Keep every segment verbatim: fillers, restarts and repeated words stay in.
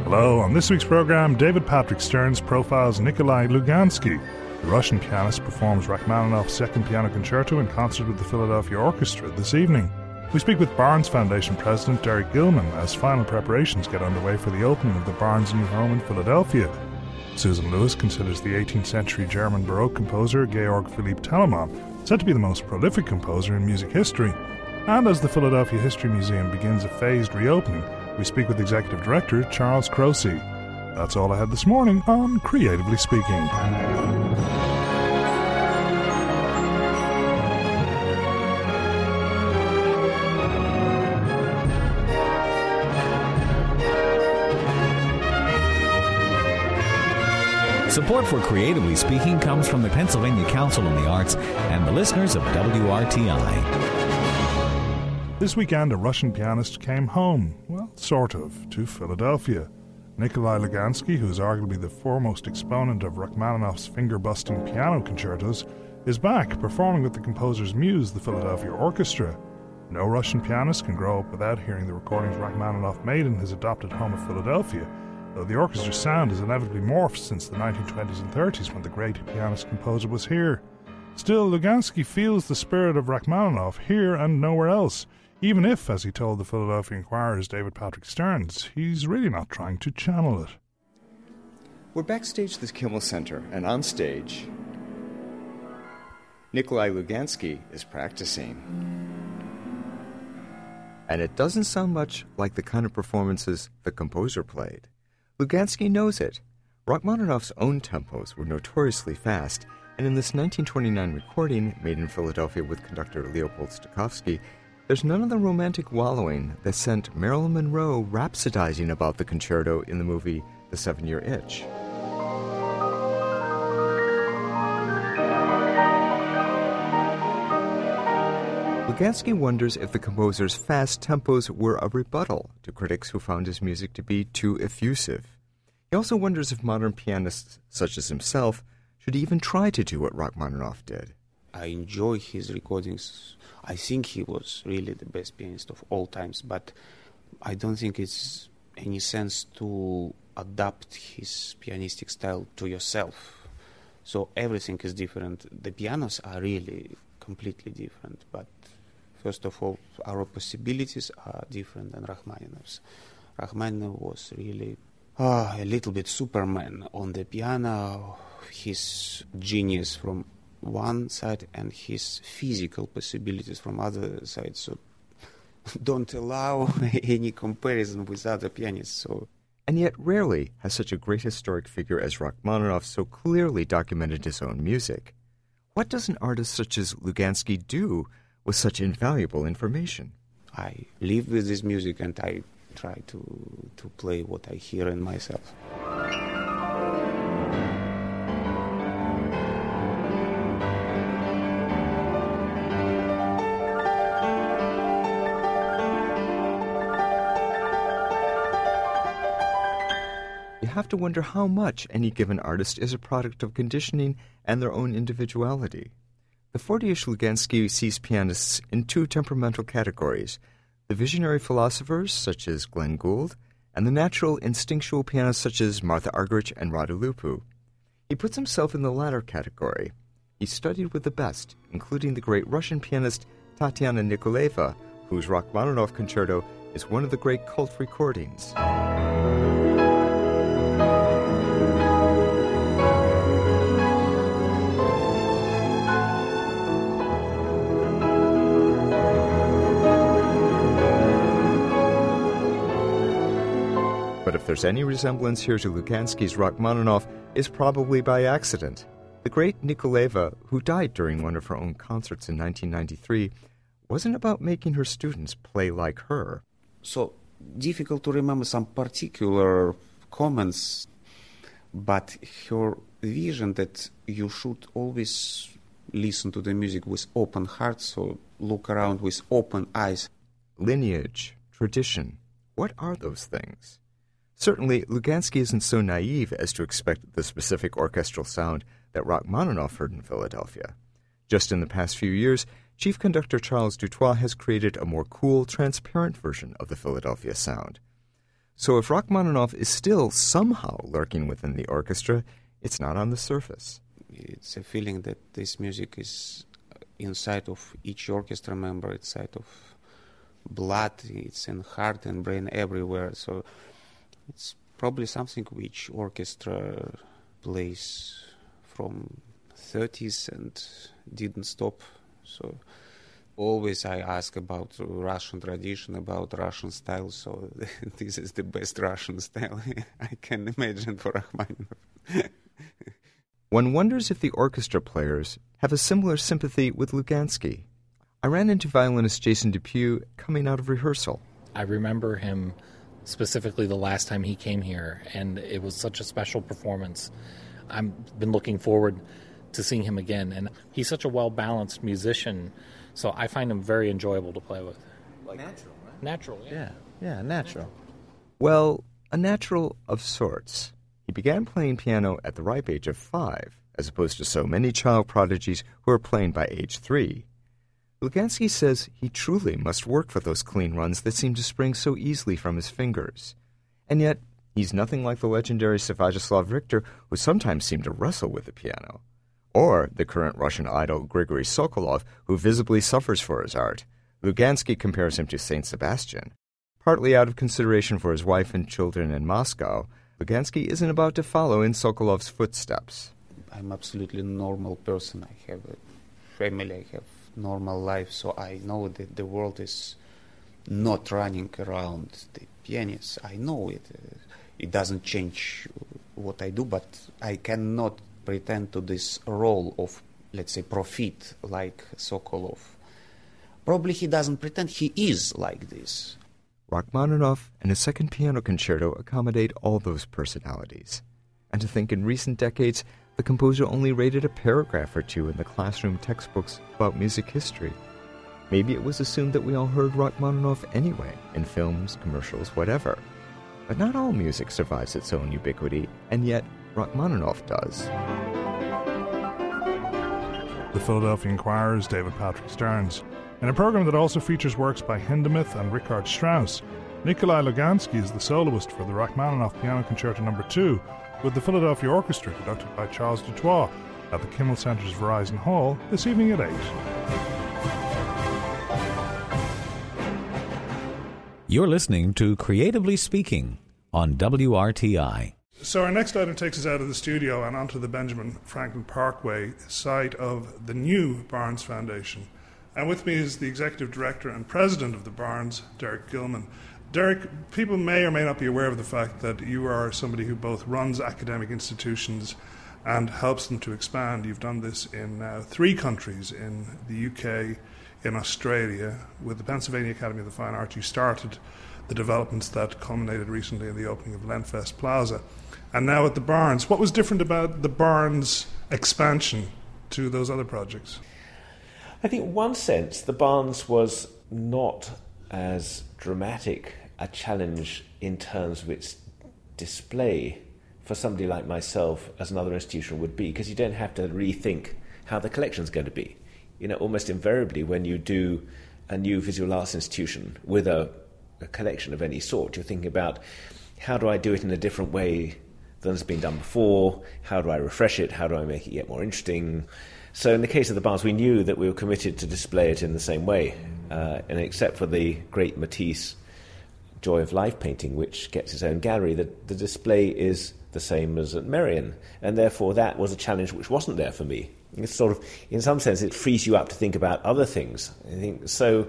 Hello, on this week's program, David Patrick Stearns profiles Nikolai Lugansky. The Russian pianist performs Rachmaninoff's Second Piano Concerto in concert with the Philadelphia Orchestra this evening. We speak with Barnes Foundation President Derek Gilman as final preparations get underway for the opening of the Barnes new home in Philadelphia. Susan Lewis considers the eighteenth century German Baroque composer Georg Philipp Telemann said to be the most prolific composer in music history. And as the Philadelphia History Museum begins a phased reopening, we speak with Executive Director Charles Croce. That's all I had this morning on Creatively Speaking. Support for Creatively Speaking comes from the Pennsylvania Council on the Arts and the listeners of W R T I. This weekend, a Russian pianist came home, well, sort of, to Philadelphia. Nikolai Lugansky, who is arguably the foremost exponent of Rachmaninoff's finger-busting piano concertos, is back, performing with the composer's muse, the Philadelphia Orchestra. No Russian pianist can grow up without hearing the recordings Rachmaninoff made in his adopted home of Philadelphia, though the orchestra's sound has inevitably morphed since the nineteen twenties and thirties when the great pianist-composer was here. Still, Lugansky feels the spirit of Rachmaninoff here and nowhere else, even if, as he told the Philadelphia Inquirer's David Patrick Stearns, he's really not trying to channel it. We're backstage at the Kimmel Center, and on stage, Nikolai Lugansky is practicing. And it doesn't sound much like the kind of performances the composer played. Lugansky knows it. Rachmaninoff's own tempos were notoriously fast, and in this nineteen twenty-nine recording, made in Philadelphia with conductor Leopold Stokowski, there's none of the romantic wallowing that sent Marilyn Monroe rhapsodizing about the concerto in the movie The Seven-Year Itch. Lugansky wonders if the composer's fast tempos were a rebuttal to critics who found his music to be too effusive. He also wonders if modern pianists, such as himself, should even try to do what Rachmaninoff did. I enjoy his recordings. I think he was really the best pianist of all times, but I don't think it's any sense to adapt his pianistic style to yourself. So everything is different. The pianos are really completely different, but first of all, our possibilities are different than Rachmaninoff's. Rachmaninoff was really uh, a little bit Superman on the piano, his genius from one side and his physical possibilities from other side. So don't allow any comparison with other pianists. So. And yet rarely has such a great historic figure as Rachmaninoff so clearly documented his own music. What does an artist such as Lugansky do with such invaluable information? I live with this music and I try to, to play what I hear in myself. You have to wonder how much any given artist is a product of conditioning and their own individuality. The forty-ish Lugansky sees pianists in two temperamental categories, the visionary philosophers such as Glenn Gould, and the natural, instinctual pianists such as Martha Argerich and Radu Lupu. He puts himself in the latter category. He studied with the best, including the great Russian pianist Tatiana Nikolaeva, whose Rachmaninoff concerto is one of the great cult recordings. But if there's any resemblance here to Lugansky's Rachmaninoff, it's probably by accident. The great Nikolaeva, who died during one of her own concerts in nineteen ninety-three, wasn't about making her students play like her. So difficult to remember some particular comments, but her vision that you should always listen to the music with open heart, so look around with open eyes. Lineage, tradition, what are those things? Certainly, Lugansky isn't so naive as to expect the specific orchestral sound that Rachmaninoff heard in Philadelphia. Just in the past few years, Chief Conductor Charles Dutoit has created a more cool, transparent version of the Philadelphia sound. So if Rachmaninoff is still somehow lurking within the orchestra, it's not on the surface. It's a feeling that this music is inside of each orchestra member, it's inside of blood, it's in heart and brain everywhere. So it's probably something which orchestra plays from thirties and didn't stop. So always I ask about Russian tradition, about Russian style, so this is the best Russian style I can imagine for Rachmaninoff. One wonders if the orchestra players have a similar sympathy with Lugansky. I ran into violinist Jason Depew coming out of rehearsal. I remember him specifically the last time he came here, and it was such a special performance. I've been looking forward to seeing him again, and he's such a well-balanced musician, so I find him very enjoyable to play with. Like natural, right? Natural, yeah. Yeah, yeah, natural. Well, a natural of sorts. He began playing piano at the ripe age of five, as opposed to so many child prodigies who are playing by age three. Lugansky says he truly must work for those clean runs that seem to spring so easily from his fingers. And yet, he's nothing like the legendary Sviatoslav Richter, who sometimes seemed to wrestle with the piano. Or the current Russian idol Grigory Sokolov, who visibly suffers for his art. Lugansky compares him to Saint Sebastian. Partly out of consideration for his wife and children in Moscow, Lugansky isn't about to follow in Sokolov's footsteps. I'm absolutely normal person. I have a family, I have normal life, so I know that the world is not running around the pianist. I know it. Uh, it doesn't change what I do, but I cannot pretend to this role of, let's say, profit like Sokolov. Probably he doesn't pretend, he is like this. Rachmaninoff and his second piano concerto accommodate all those personalities. And to think in recent decades, the composer only rated a paragraph or two in the classroom textbooks about music history. Maybe it was assumed that we all heard Rachmaninoff anyway, in films, commercials, whatever. But not all music survives its own ubiquity, and yet Rachmaninoff does. The Philadelphia Inquirer's David Patrick Stearns. In a program that also features works by Hindemith and Richard Strauss, Nikolai Lugansky is the soloist for the Rachmaninoff Piano Concerto number two, with the Philadelphia Orchestra conducted by Charles Dutoit at the Kimmel Center's Verizon Hall this evening at eight. You're listening to Creatively Speaking on W R T I. So our next item takes us out of the studio and onto the Benjamin Franklin Parkway site of the new Barnes Foundation. And with me is the Executive Director and President of the Barnes, Derek Gilman. Derek, people may or may not be aware of the fact that you are somebody who both runs academic institutions and helps them to expand. You've done this in uh, three countries, in the U K, in Australia. With the Pennsylvania Academy of the Fine Arts, you started the developments that culminated recently in the opening of Lenfest Plaza. And now at the Barnes. What was different about the Barnes expansion to those other projects? I think in one sense the Barnes was not as dramatic a challenge in terms of its display for somebody like myself as another institution would be, because you don't have to rethink how the collection's going to be. You know, almost invariably when you do a new visual arts institution with a, a collection of any sort, you're thinking about how do I do it in a different way than has been done before, how do I refresh it, how do I make it yet more interesting. So in the case of the Barnes, we knew that we were committed to display it in the same way, uh, and except for the great Matisse Joy of Life painting, which gets its own gallery, the, the display is the same as at Merion, and therefore that was a challenge which wasn't there for me. It's sort of, in some sense, it frees you up to think about other things. I think so.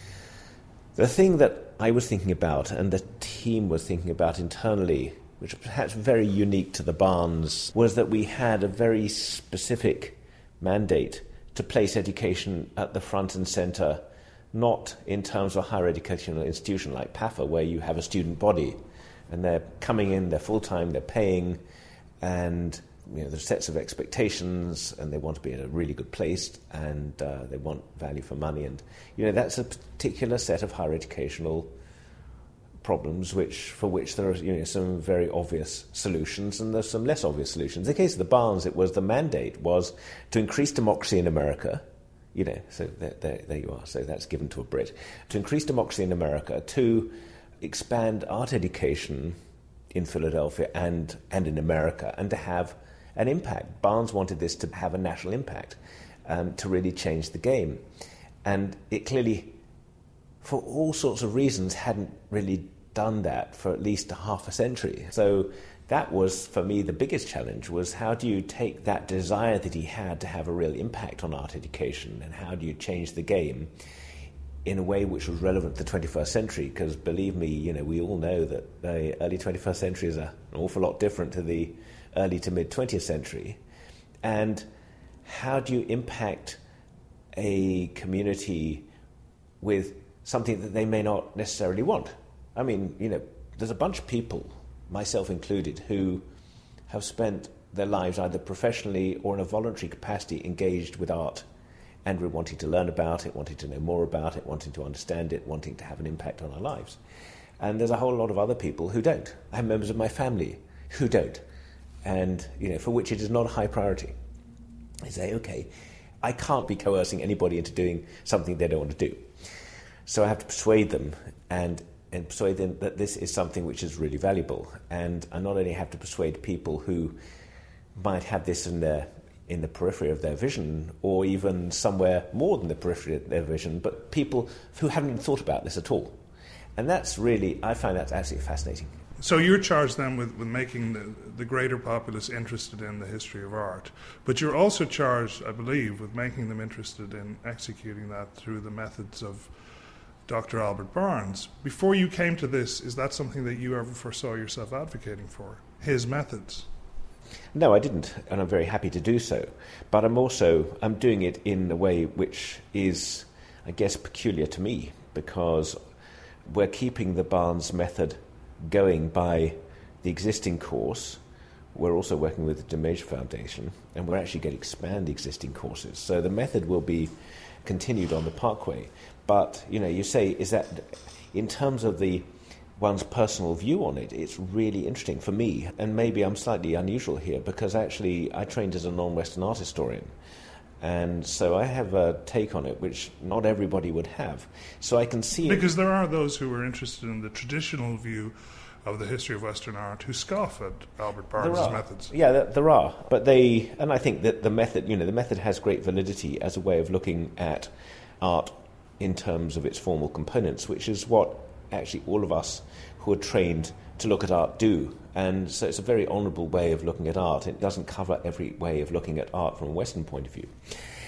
The thing that I was thinking about, and the team was thinking about internally, which was perhaps very unique to the Barnes, was that we had a very specific mandate to place education at the front and centre, not in terms of a higher educational institution like P A F A, where you have a student body and they're coming in, they're full-time, they're paying, and you know, there's sets of expectations, and they want to be in a really good place, and uh, they want value for money, and you know that's a particular set of higher educational problems which for which there are you know, some very obvious solutions, and there's some less obvious solutions. In the case of the Barnes, it was the mandate was to increase democracy in America. You know, so there, there, there you are. So that's given to a Brit. To increase democracy in America, to expand art education in Philadelphia and, and in America, and to have an impact. Barnes wanted this to have a national impact, um, to really change the game. And it clearly, for all sorts of reasons, hadn't really done that for at least a half a century. So that was, for me, the biggest challenge, was how do you take that desire that he had to have a real impact on art education, and how do you change the game in a way which was relevant to the twenty-first century? Because believe me, you know, we all know that the early twenty-first century is a, an awful lot different to the early to mid-twentieth century. And how do you impact a community with something that they may not necessarily want? I mean, you know, there's a bunch of people, myself included, who have spent their lives either professionally or in a voluntary capacity engaged with art, and we're wanting to learn about it, wanting to know more about it, wanting to understand it, wanting to have an impact on our lives. And there's a whole lot of other people who don't. I have members of my family who don't, and, you know, for which it is not a high priority. They say, okay, I can't be coercing anybody into doing something they don't want to do. So I have to persuade them and and persuade them that this is something which is really valuable. And I not only have to persuade people who might have this in their in the periphery of their vision, or even somewhere more than the periphery of their vision, but people who haven't even thought about this at all. And that's really, I find that absolutely fascinating. So you're charged then with, with making the, the greater populace interested in the history of art, but you're also charged, I believe, with making them interested in executing that through the methods of Doctor Albert Barnes. Before you came to this, is that something that you ever foresaw yourself advocating for, his methods? No, I didn't, and I'm very happy to do so. But I'm also, I'm doing it in a way which is, I guess, peculiar to me, because we're keeping the Barnes method going by the existing course. We're also working with the Demage Foundation, and we're actually going to expand the existing courses. So the method will be continued on the Parkway. But, you know, you say, is that, in terms of the one's personal view on it, it's really interesting for me. And maybe I'm slightly unusual here, because actually I trained as a non-Western art historian. And so I have a take on it which not everybody would have. So I can see... Because there are those who are interested in the traditional view of the history of Western art who scoff at Albert Barnes' methods. Yeah, there, there are. But they... And I think that the method, you know, the method has great validity as a way of looking at art in terms of its formal components, which is what actually all of us who are trained to look at art do. And so it's a very honourable way of looking at art. It doesn't cover every way of looking at art from a Western point of view.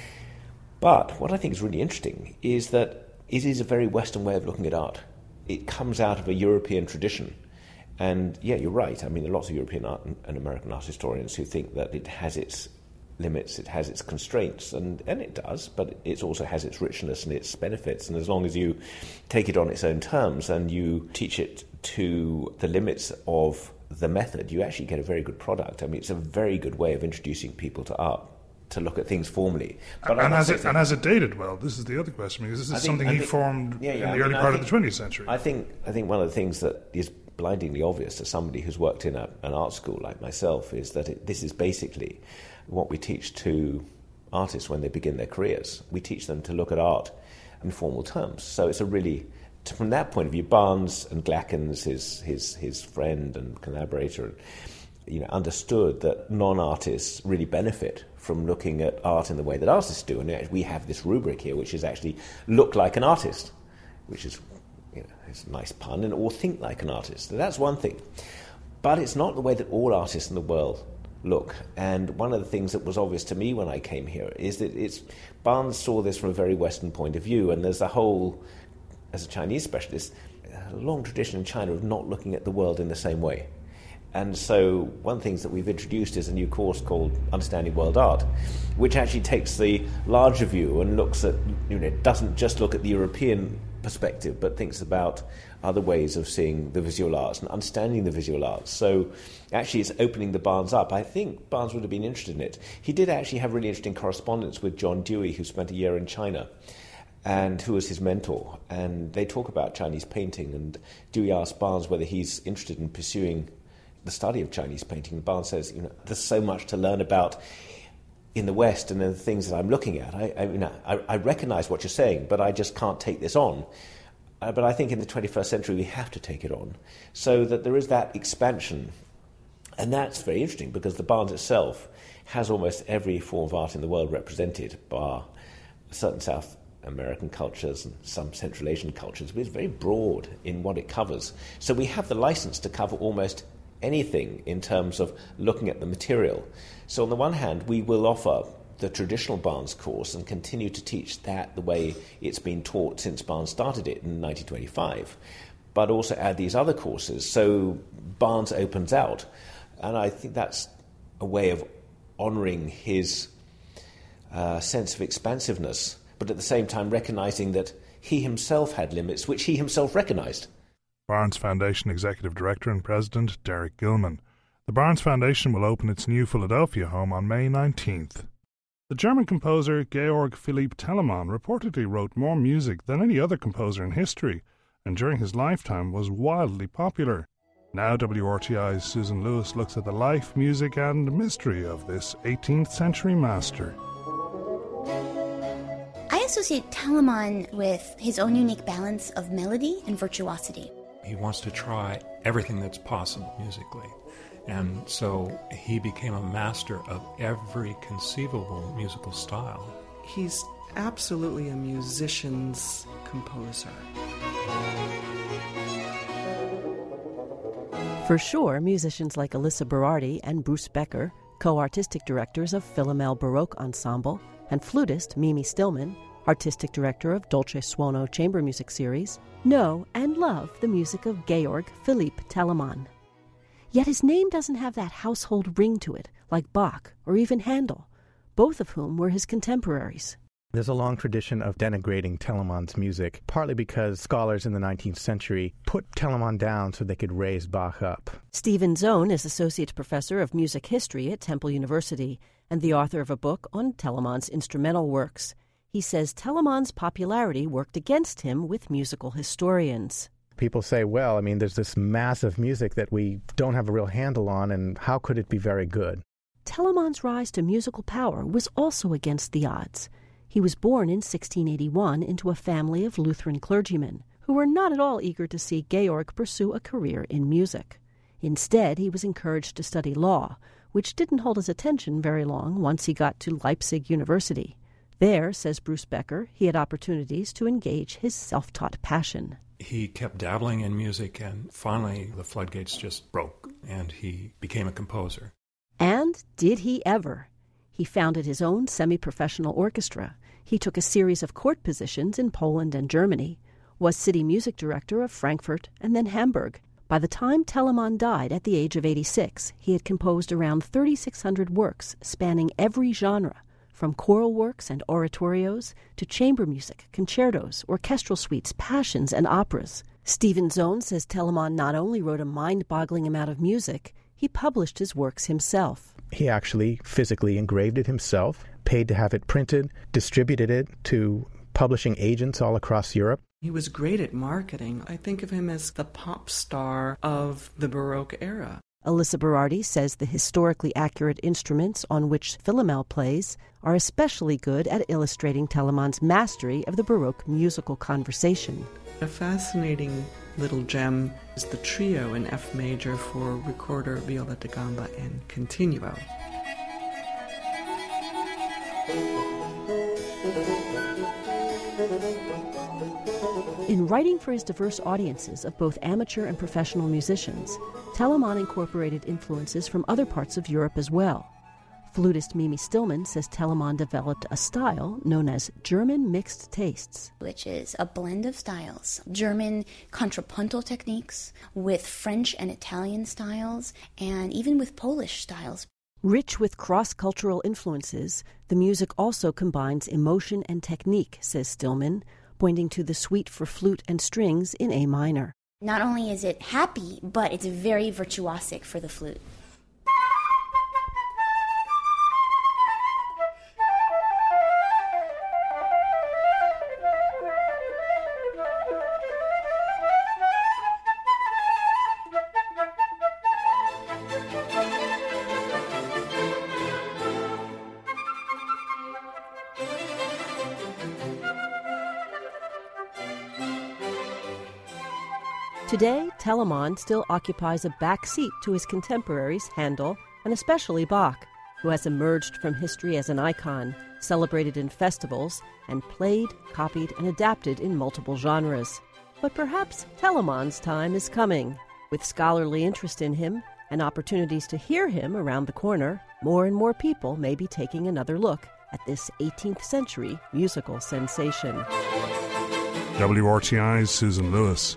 But what I think is really interesting is that it is a very Western way of looking at art. It comes out of a European tradition. And yeah, you're right. I mean, there are lots of European art and American art historians who think that it has its limits, it has its constraints, and, and it does, but it also has its richness and its benefits. And as long as you take it on its own terms and you teach it to the limits of the method, you actually get a very good product. I mean, it's a very good way of introducing people to art, to look at things formally. But and, has it, and has it dated well? This is the other question, because this is think, something he think, formed yeah, yeah, in the I mean, early part think, of the twentieth century. I think, I think one of the things that is blindingly obvious to somebody who's worked in a, an art school like myself is that it, this is basically what we teach to artists when they begin their careers. We teach them to look at art in formal terms. So it's a really, from that point of view, Barnes and Glackens, his his his friend and collaborator, you know, understood that non-artists really benefit from looking at art in the way that artists do. And we have this rubric here, which is actually look like an artist, which is, you know, it's a nice pun, and or think like an artist. So that's one thing. But it's not the way that all artists in the world look. And one of the things that was obvious to me when I came here is that it's Barnes saw this from a very Western point of view, and there's a whole, as a Chinese specialist, a long tradition in China of not looking at the world in the same way. And so one of the things that we've introduced is a new course called Understanding World Art, which actually takes the larger view and looks at, you know, doesn't just look at the European perspective, but thinks about other ways of seeing the visual arts and understanding the visual arts. So actually it's opening the Barnes up. I think Barnes would have been interested in it. He did actually have really interesting correspondence with John Dewey, who spent a year in China, and who was his mentor. And they talk about Chinese painting, and Dewey asked Barnes whether he's interested in pursuing the study of Chinese painting. And Barnes says, you know, there's so much to learn about in the West and the things that I'm looking at. I, I, you know, I, I recognize what you're saying, but I just can't take this on. Uh, but I think in the twenty-first century we have to take it on, so that there is that expansion. And that's very interesting because the Barnes itself has almost every form of art in the world represented, bar certain South American cultures and some Central Asian cultures, but it's very broad in what it covers. So we have the license to cover almost anything in terms of looking at the material. So on the one hand, we will offer the traditional Barnes course and continue to teach that the way it's been taught since Barnes started it in nineteen twenty-five, but also add these other courses. So Barnes opens out, and I think that's a way of honouring his uh, sense of expansiveness, but at the same time recognising that he himself had limits, which he himself recognised. Barnes Foundation Executive Director and President Derek Gilman. The Barnes Foundation will open its new Philadelphia home on May nineteenth. The German composer Georg Philipp Telemann reportedly wrote more music than any other composer in history, and during his lifetime was wildly popular. Now W R T I's Susan Lewis looks at the life, music and mystery of this eighteenth century master. I associate Telemann with his own unique balance of melody and virtuosity. He wants to try everything that's possible musically. And so he became a master of every conceivable musical style. He's absolutely a musician's composer. For sure, musicians like Elissa Berardi and Bruce Becker, co-artistic directors of Philomel Baroque Ensemble, and flutist Mimi Stillman, artistic director of Dolce Suono Chamber Music Series, know and love the music of Georg Philipp Telemann. Yet his name doesn't have that household ring to it, like Bach or even Handel, both of whom were his contemporaries. There's a long tradition of denigrating Telemann's music, partly because scholars in the nineteenth century put Telemann down so they could raise Bach up. Stephen Zone is Associate Professor of Music History at Temple University and the author of a book on Telemann's instrumental works. He says Telemann's popularity worked against him with musical historians. People say, well, I mean, there's this massive music that we don't have a real handle on, and how could it be very good? Telemann's rise to musical power was also against the odds. He was born in sixteen eighty-one into a family of Lutheran clergymen who were not at all eager to see Georg pursue a career in music. Instead, he was encouraged to study law, which didn't hold his attention very long once he got to Leipzig University. There, says Bruce Becker, he had opportunities to engage his self-taught passion. He kept dabbling in music, and finally the floodgates just broke, and he became a composer. And did he ever? He founded his own semi-professional orchestra. He took a series of court positions in Poland and Germany, was city music director of Frankfurt and then Hamburg. By the time Telemann died at the age of eighty-six, he had composed around thirty-six hundred works spanning every genre, from choral works and oratorios to chamber music, concertos, orchestral suites, passions, and operas. Stephen Zone says Telemann not only wrote a mind-boggling amount of music, he published his works himself. He actually physically engraved it himself, paid to have it printed, distributed it to publishing agents all across Europe. He was great at marketing. I think of him as the pop star of the Baroque era. Elissa Berardi says the historically accurate instruments on which Philomel plays are especially good at illustrating Telemann's mastery of the Baroque musical conversation. A fascinating little gem is the trio in F major for recorder, viola da gamba, and continuo. In writing for his diverse audiences of both amateur and professional musicians, Telemann incorporated influences from other parts of Europe as well. Flutist Mimi Stillman says Telemann developed a style known as German mixed tastes, which is a blend of styles. German contrapuntal techniques with French and Italian styles, and even with Polish styles. Rich with cross-cultural influences, the music also combines emotion and technique, says Stillman, pointing to the suite for flute and strings in A minor. Not only is it happy, but it's very virtuosic for the flute. Today, Telemann still occupies a back seat to his contemporaries Handel and especially Bach, who has emerged from history as an icon, celebrated in festivals, and played, copied, and adapted in multiple genres. But perhaps Telemann's time is coming. With scholarly interest in him and opportunities to hear him around the corner, more and more people may be taking another look at this eighteenth century musical sensation. W R T I's Susan Lewis.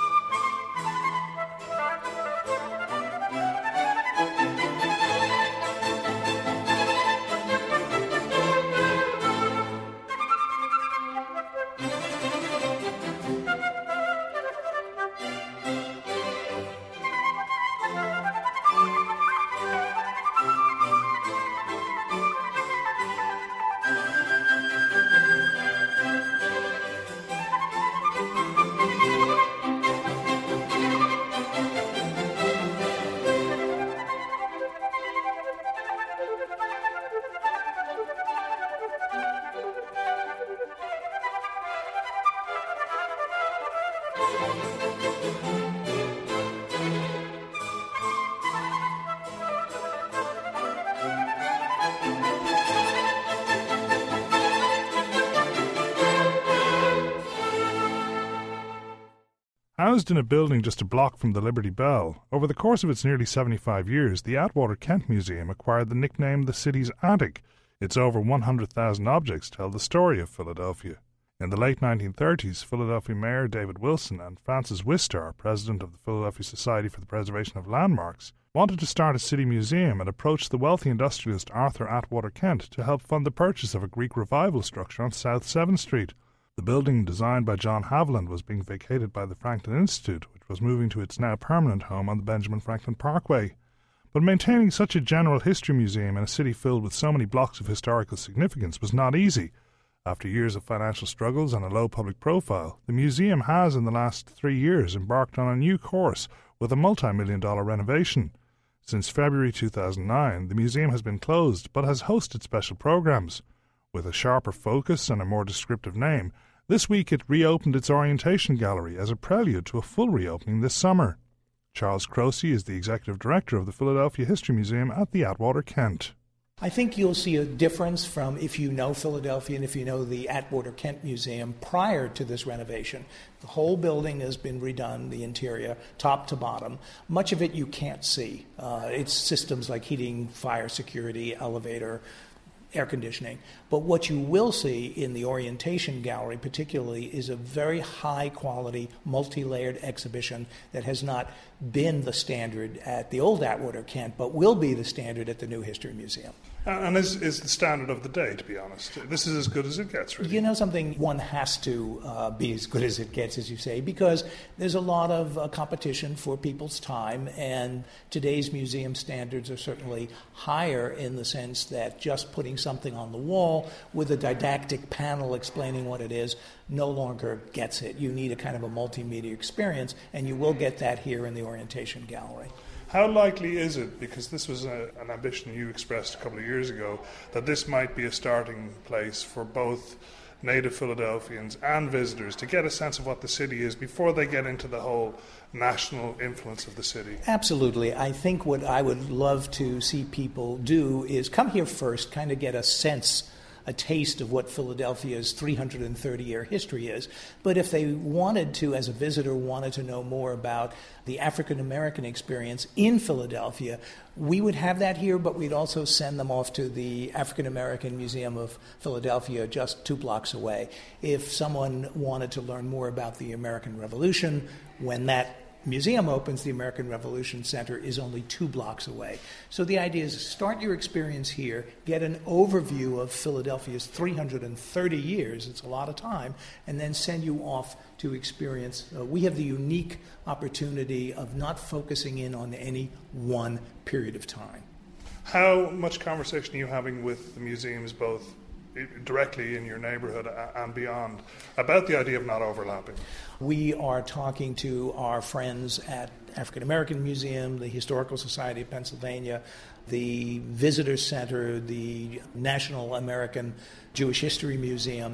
Housed in a building just a block from the Liberty Bell, over the course of its nearly seventy-five years, the Atwater Kent Museum acquired the nickname the city's attic. Its over one hundred thousand objects tell the story of Philadelphia. In the late nineteen thirties, Philadelphia Mayor David Wilson and Francis Wistar, president of the Philadelphia Society for the Preservation of Landmarks, wanted to start a city museum and approached the wealthy industrialist Arthur Atwater Kent to help fund the purchase of a Greek revival structure on South seventh Street. The building, designed by John Haviland, was being vacated by the Franklin Institute, which was moving to its now permanent home on the Benjamin Franklin Parkway. But maintaining such a general history museum in a city filled with so many blocks of historical significance was not easy. After years of financial struggles and a low public profile, the museum has in the last three years embarked on a new course with a multi-million dollar renovation. Since February two thousand nine, the museum has been closed but has hosted special programs. With a sharper focus and a more descriptive name, this week it reopened its orientation gallery as a prelude to a full reopening this summer. Charles Croce is the executive director of the Philadelphia History Museum at the Atwater Kent. I think you'll see a difference from if you know Philadelphia and if you know the Atwater Kent Museum prior to this renovation. The whole building has been redone, the interior, top to bottom. Much of it you can't see. Uh, it's systems like heating, fire, security, elevator, air conditioning. But what you will see in the orientation gallery particularly is a very high quality, multi-layered exhibition that has not been the standard at the old Atwater Kent, but will be the standard at the new History Museum. And is, is the standard of the day, to be honest. This is as good as it gets, really. You know something? One has to uh, be as good as it gets, as you say, because there's a lot of uh, competition for people's time, and today's museum standards are certainly higher in the sense that just putting something on the wall with a didactic panel explaining what it is no longer gets it. You need a kind of a multimedia experience, and you will get that here in the orientation gallery. How likely is it, because this was a, an ambition you expressed a couple of years ago, that this might be a starting place for both native Philadelphians and visitors to get a sense of what the city is before they get into the whole national influence of the city? Absolutely. I think what I would love to see people do is come here first, kind of get a sense, a taste of what Philadelphia's three hundred thirty year history is. But if they wanted to, as a visitor, wanted to know more about the African American experience in Philadelphia, we would have that here, but we'd also send them off to the African American Museum of Philadelphia just two blocks away. If someone wanted to learn more about the American Revolution, when that museum opens, the American Revolution Center is only two blocks away. So the idea is start your experience here, get an overview of Philadelphia's three hundred thirty years, it's a lot of time, and then send you off to experience. Uh, we have the unique opportunity of not focusing in on any one period of time. How much conversation are you having with the museums, both directly in your neighborhood and beyond, about the idea of not overlapping? We are talking to our friends at African American Museum, the Historical Society of Pennsylvania, the Visitor Center, the National American Jewish History Museum,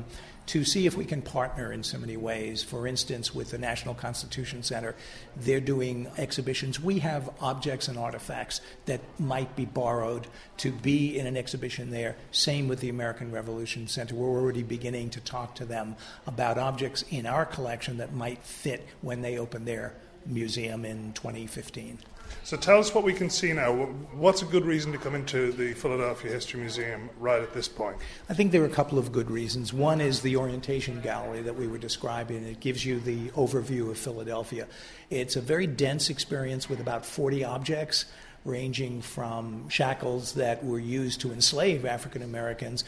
to see if we can partner in so many ways. For instance, with the National Constitution Center, they're doing exhibitions. We have objects and artifacts that might be borrowed to be in an exhibition there. Same with the American Revolution Center. We're already beginning to talk to them about objects in our collection that might fit when they open their museum in twenty fifteen. So tell us what we can see now. What's a good reason to come into the Philadelphia History Museum right at this point? I think there are a couple of good reasons. One is the orientation gallery that we were describing. It gives you the overview of Philadelphia. It's a very dense experience with about forty objects, ranging from shackles that were used to enslave African Americans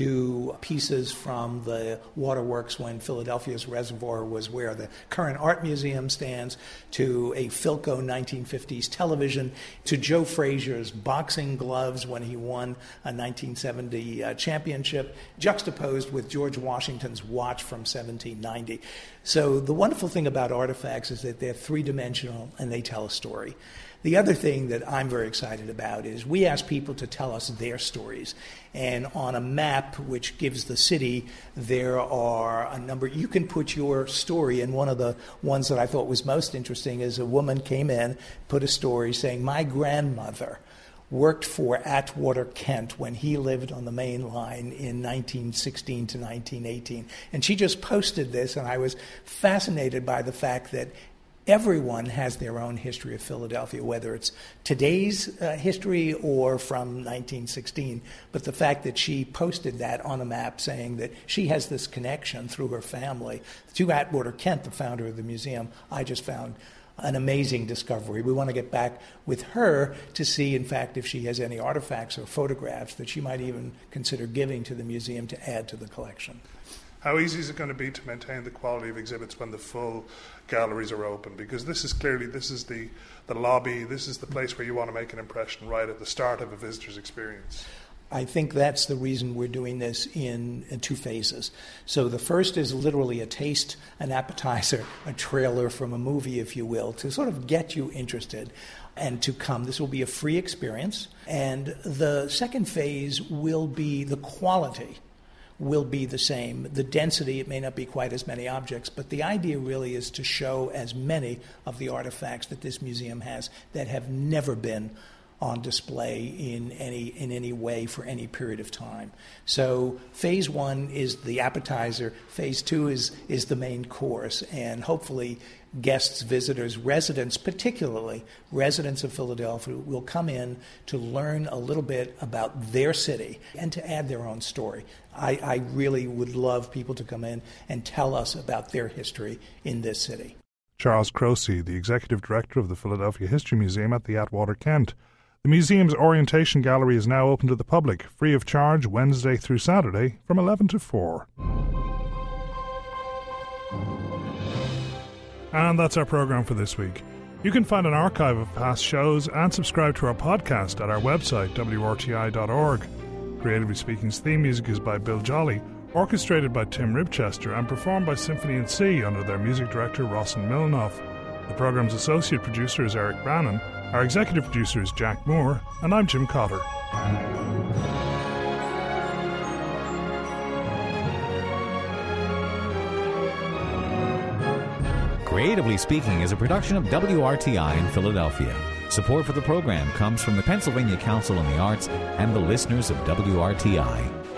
to pieces from the waterworks when Philadelphia's Reservoir was where the current art museum stands, to a Philco nineteen fifties television, to Joe Frazier's boxing gloves when he won a nineteen seventy uh, championship, juxtaposed with George Washington's watch from seventeen ninety. So the wonderful thing about artifacts is that they're three-dimensional and they tell a story. The other thing that I'm very excited about is we ask people to tell us their stories. And on a map which gives the city, there are a number. You can put your story, and one of the ones that I thought was most interesting is a woman came in, put a story saying, my grandmother worked for Atwater Kent when he lived on the main line in nineteen sixteen to nineteen eighteen. And she just posted this, and I was fascinated by the fact that everyone has their own history of Philadelphia, whether it's today's uh, history or from nineteen sixteen. But the fact that she posted that on a map saying that she has this connection through her family to Atwater Kent, the founder of the museum, I just found an amazing discovery. We want to get back with her to see, in fact, if she has any artifacts or photographs that she might even consider giving to the museum to add to the collection. How easy is it going to be to maintain the quality of exhibits when the full galleries are open? Because this is clearly, this is the, the lobby, this is the place where you want to make an impression right at the start of a visitor's experience. I think that's the reason we're doing this in, in two phases. So the first is literally a taste, an appetizer, a trailer from a movie, if you will, to sort of get you interested and to come. This will be a free experience. And the second phase will be the quality will be the same. The density, it may not be quite as many objects, but the idea really is to show as many of the artifacts that this museum has that have never been on display in any in any way for any period of time. So phase one is the appetizer, phase two is is the main course, and hopefully guests, visitors, residents, particularly residents of Philadelphia, will come in to learn a little bit about their city and to add their own story. I, I really would love people to come in and tell us about their history in this city. Charles Croce, the Executive Director of the Philadelphia History Museum at the Atwater Kent. The museum's orientation gallery is now open to the public, free of charge, Wednesday through Saturday from eleven to four. And that's our programme for this week. You can find an archive of past shows and subscribe to our podcast at our website, w r t i dot org. Creatively Speaking's theme music is by Bill Jolly, orchestrated by Tim Ribchester and performed by Symphony in C under their music director Rossin Milanoff. The programme's associate producer is Eric Brannon, our executive producer is Jack Moore, and I'm Jim Cotter. Creatively Speaking is a production of W R T I in Philadelphia. Support for the program comes from the Pennsylvania Council on the Arts and the listeners of W R T I.